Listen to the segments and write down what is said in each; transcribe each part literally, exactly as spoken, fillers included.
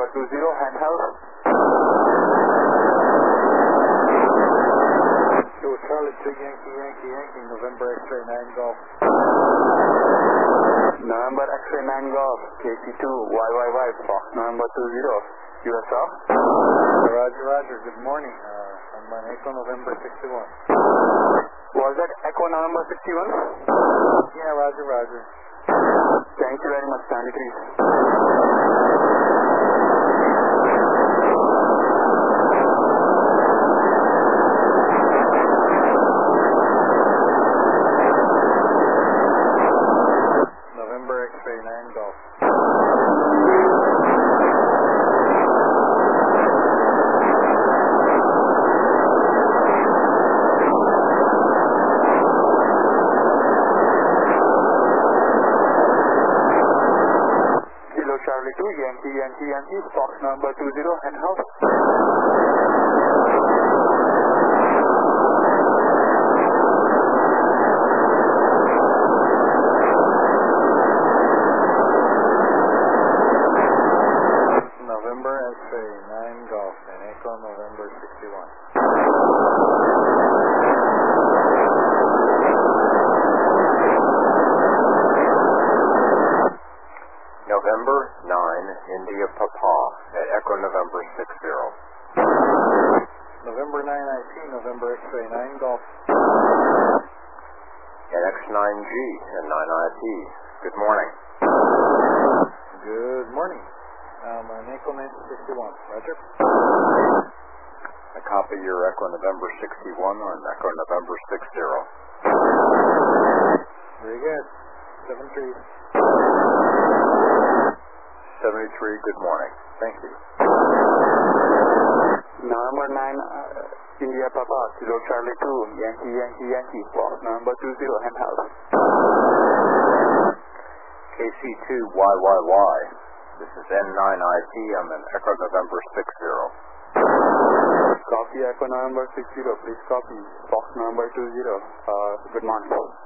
number two zero, handheld. Kilo Charlie two Yankee Yankee Yankee, November X-ray nine Golf. November X-ray nine Golf, K C two Y Y Y, Fox number two zero, U S R. Roger, Roger, good morning. Uh, I'm on Echo November sixty-one. Was that Echo November sixty-one? Yeah, Roger, Roger. Thank you very much, seventy-three. November X-ray nine Golf. Kilo Charlie two, Yankee, Yankee, Yankee, Fox number two zero, handheld. November X-ray nine Golf and Echo November sixty-one. November nine, India Papa at Echo November six zero. November nine I P, November X-ray nine Golf. And X nine G and nine I P. Good morning. Good morning. Um, on Echo nineteen sixty-one. Roger. A copy of your Echo November sixty-one on Echo November six zero. Very good. seven three. seventy-three, good morning. Thank you. November nine, uh, India Papa, Kilo Charlie two, Yankee, Yankee, Yankee, Fox number two zero, handheld. K C two Y Y Y. This is N nine I P. I'm in Echo November six zero. Copy Echo November six zero, please copy. Fox number two zero, uh, good morning.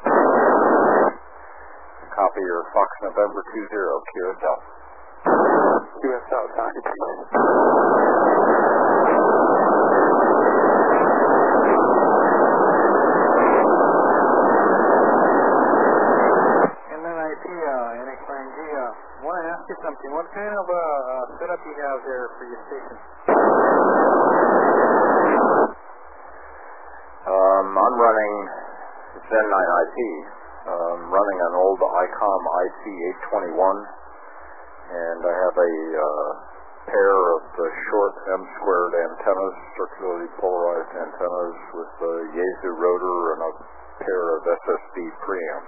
Copy your Fox November two zero, Q S L. U S L, seventy-three. And then I P, uh, N X nine G, uh, I want to ask you something. What kind of uh, uh, setup you have there for your station? Um, I'm running, it's N nine I P. Um, running an old ICOM I C eight twenty-one. And I have a uh, pair of the short M-squared antennas, circularly polarized antennas with a Yaesu rotor and a pair of S S B preamps.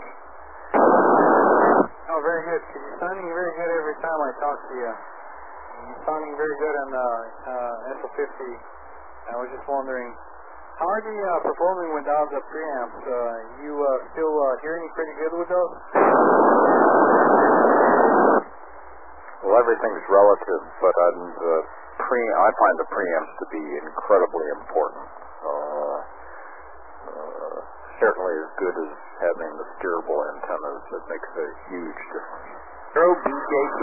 Oh, very good. You're sounding very good every time I talk to you. You're sounding very good on uh, uh, S O fifty. I was just wondering, how are you uh, performing without the preamps? Uh, you uh, still uh, hearing pretty good with those? Well, everything's relative, but I'm the pre I find the preamps to be incredibly important. Uh, uh, certainly as good as having the steerable antennas. It makes a huge difference. Throw B J T.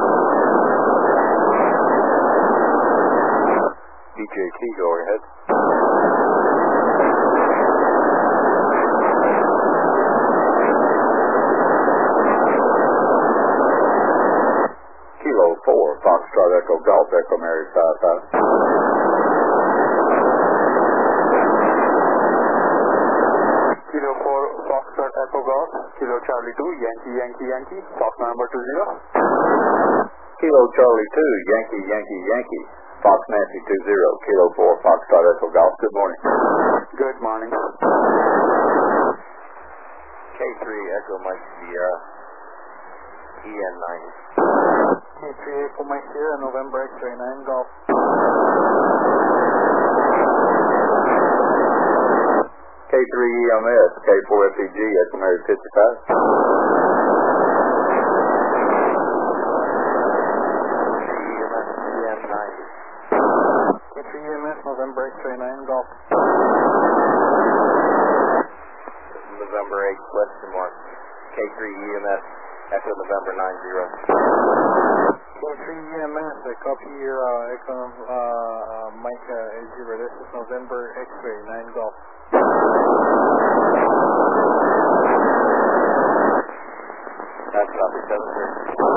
B J T, go ahead. Kilo four, Foxtrot Echo Golf, Echo Mary five five. Kilo four, Foxtrot Echo Golf, Kilo Charlie two, Yankee, Yankee, Yankee, Fox number two zero. Kilo Charlie two, Yankee, Yankee, Yankee, Fox Nancy two zero, Kilo four, Foxtrot Echo Golf. Good morning. Good morning. K three, Echo Mike Sierra, E N ninety. K three Echo Mike Sierra, November X-ray nine Golf. K three E M S, K four F E G, Echo Mary fifty-five. K three E M S, November X-ray nine Golf. November eight, question mark. K three E M S, Echo November nine zero. K three E M S, I copy your uh, Echo, uh, uh, Mike uh, eight zero. This is November X-ray, nine Golf. That's copy, seven three.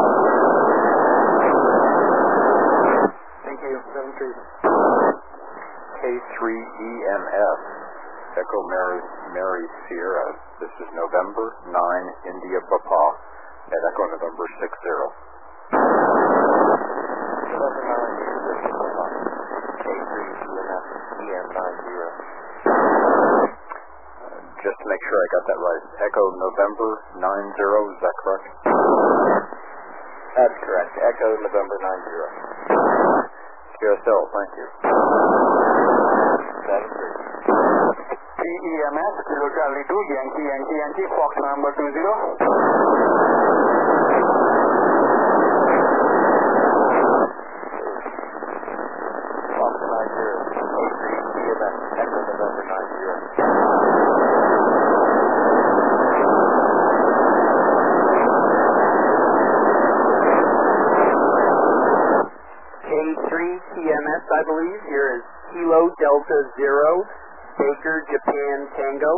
Thank you, seven three. K three E M S, Echo Mary, Mary Sierra. This is November nine, India Papa, at Echo November six zero. K three E M S, E M nine zero. Uh, just to make sure I got that right, Echo November nine zero, is that correct? That's correct, Echo November nine zero. Q S L, thank you. seven three. T E M S, Kilo Charlie two, Yankee, Yankee, Yankee, Fox number two zero. Fox nine zero, K three E M S, Echo November nine zero. K three T M S, I believe. Here is Kilo Delta Zero, Baker, Japan, Tango.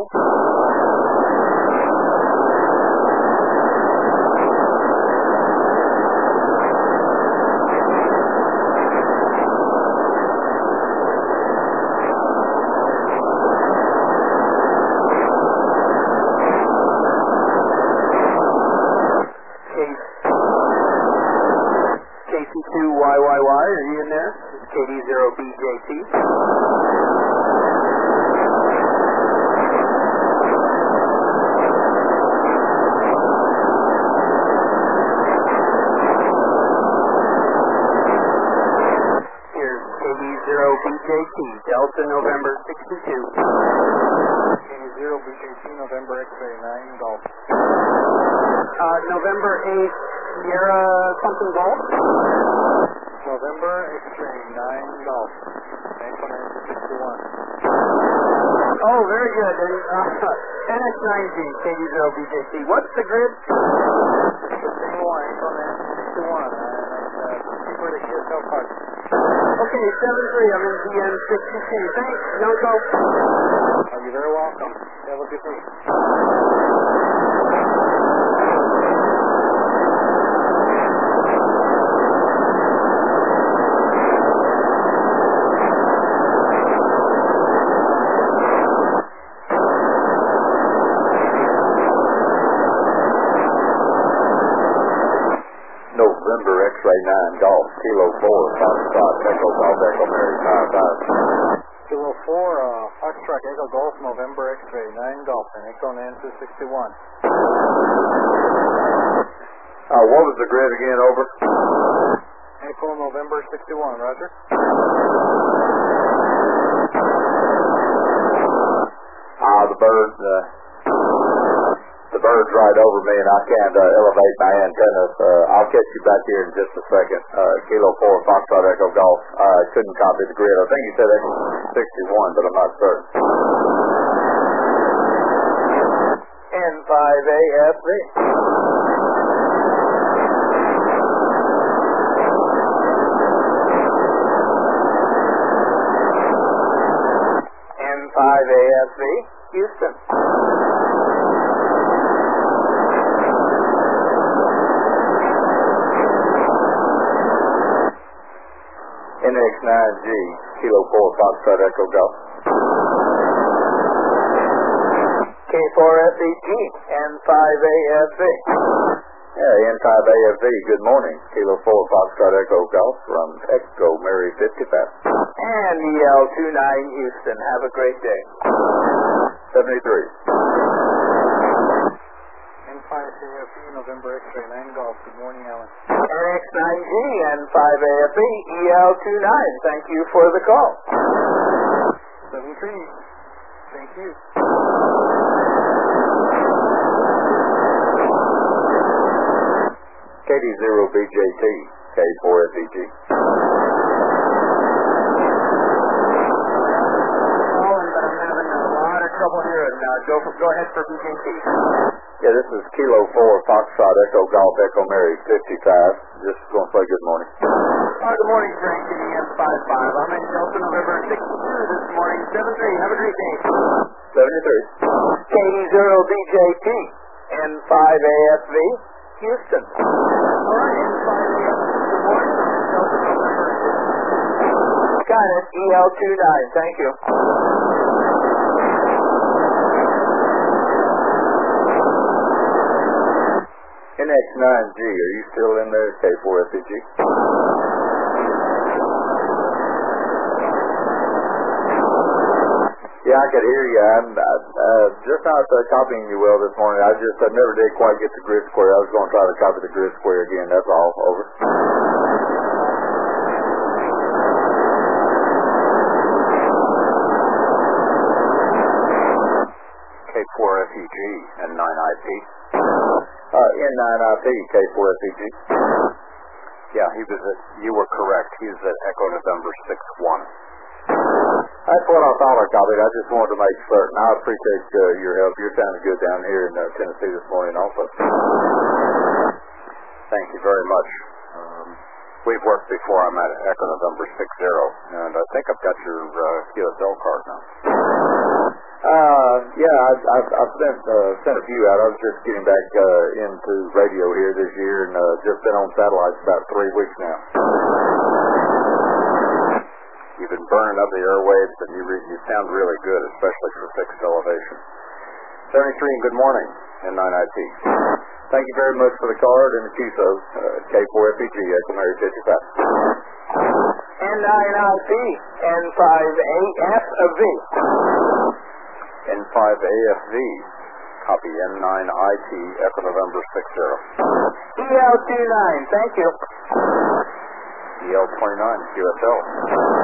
K C two Y Y Y, are you in there? K D zero B J T. Here's K D zero B J T, Delta November sixty-two. K D zero B J T, November X-ray, nine Golf. Uh, November eighth, Sierra something Golf. November X-ray, nine Golf. Echo nine sixty-one. Oh, very good. And uh, N X nine G, K D zero B J T. What's the grid? Single one, Echo nine sixty-one. Uh, uh, see where the Q S L parts. Okay, seven three, I'm in D N sixty-two. Thanks, Yonko. Oh, you're very welcome. Have a good week. November X-ray nine Golf, Kilo four, Foxtrot, Echo Golf, Echo Mary five five. Kilo four, uh, Foxtrot, Echo Golf, November X-ray, nine Golf, and Echo nine sixty-one. Uh, what was the grid again, over? Echo November sixty-one, Roger. Ah, the bird, uh, the bird's right over me and I can't uh, elevate my antennas. Uh, I'll catch you back here in just a second. Uh, Kilo four, Foxtrot, Echo Golf. I uh, couldn't copy the grid. I think you said Echo sixty-one, but I'm not certain. N five A F V. N five A F V, Houston. N X nine G, Kilo four, Foxtrot, Echo Golf. K four F E G, N five A F V. Yeah, N five A F V, good morning. Kilo four, Foxtrot, Echo Golf from Echo Mary fifty-five. And E L twenty-nine, Houston. Have a great day. seventy-three. N five A F E, November X-ray, nine Golf. Good morning, Alan. N X nine G, N five A F E, E L twenty-nine. Thank you for the call. seven three. Thank you. K D zero B J T, K four F E G. Calling, but I'm having a lot of trouble hearing. Uh, go, for, go ahead for B J T. Yeah, this is Kilo four, Foxtrot, Echo Golf, Echo Mary, fifty-five. Just going to say good morning. Uh, good morning, Frank, N E S five five. I'm in Delta November sixty-two this morning, seven three. Have a great day. seventy-three. K D zero D J T, N five A F V, Houston. All right, N five A F V, good morning. Delta November sixty-two. Got it, E L two nine, thank you. N X nine G, are you still in there, K four F E G? Yeah, I could hear you. I'm I, uh, just not uh, copying you well this morning. I just I never did quite get the grid square. I was going to try to copy the grid square again. That's all. Over. K four F E G and nine I P. Uh, N nine I P, K four F E G. Yeah, he was at, you were correct. He was at Echo November six one. That's what I thought I copied. I just wanted to make certain. I appreciate uh, your help. You're sounding good down here in uh, Tennessee this morning also. Thank you very much. Um, we've worked before. I'm at Echo November six zero, and I think I've got your uh, Q S L card now. Uh, yeah, I've, I've, I've sent, uh, sent a few out. I was just getting back uh, into radio here this year, and uh, just been on satellites about three weeks now. You've been burning up the airwaves, and you, re- you sound really good, especially for fixed elevation. seventy-three, and good morning, N nine I P. Thank you very much for the card and the Q S O, uh, K four F E G, Echo Mary fifty-five. N nine I P, N five A F V. N five A F V, copy N nine I T, Echo November six zero. E L two nine, thank you. E L twenty-nine, Q S L.